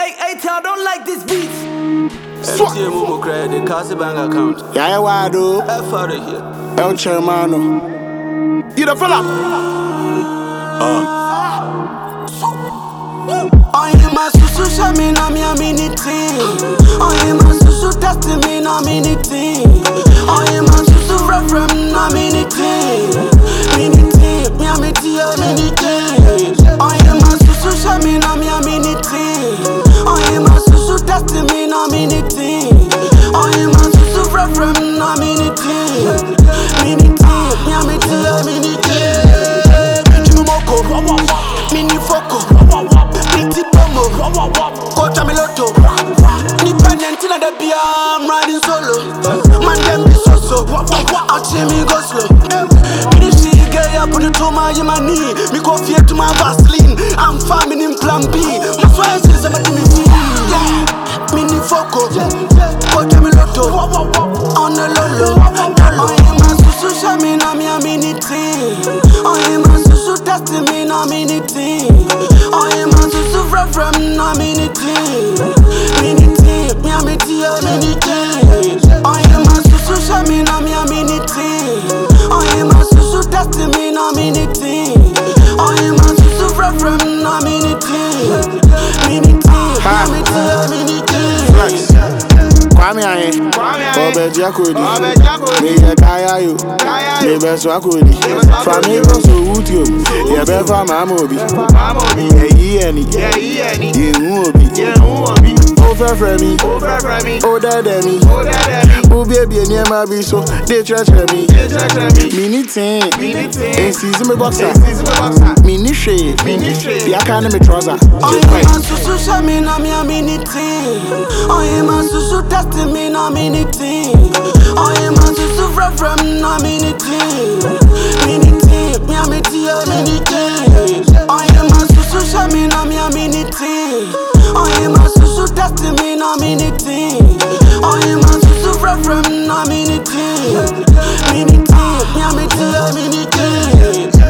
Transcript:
Hey, I don't like this beat. Swap. Credit, cause bank account. Yeah, why do? F out of here. El Chairmano. You the fella? I am a susu shami na mi aminity. I am a susu testing me na minity. I am a susu reference na minity. Minity, mi amity, minity. I am a susu shami na mi aminity. I am a susu testing me na minity. I am a susu reference na minity. Minity, mi amity, minity. Chumoko, mini foco. Coach Amiloto, independent in the beer, I'm riding solo. Man, them be so. I'll see me go slow. Me see gay up on the toma in my knee. Me go fear to my Vaseline. I'm farming in plan B. My friends is about to me free. Mini foco, Coach Amiloto, on the lolo. I am a susu shami na mi aminity. I am a susu testing me na minity. I am a susu from na minity. Minity, mi amity, minity. I am a susu shami na mi aminity. I am a susu testing me na minity. I am a susu from na minity. Minity, mi amity, minity. Kwame aye, Obeji akodi. Me ye kaya yo, me beso akodi. From here so utio, ye be fa mamobi. Ye eni, ye uobi. Over frame, older than me. Oh baby, near my be so they church me. Minute, and season me boxer. Mini shade, the academy trouser. I am a susu shami na mi aminity. I am a susu testing me na minity. I am a susu from na minity. Minity, mi amity, minity. I am a susu shami na mi aminity. I am a susu testing me na minity. I am a susu from na minity. Minity, mi amity, minity.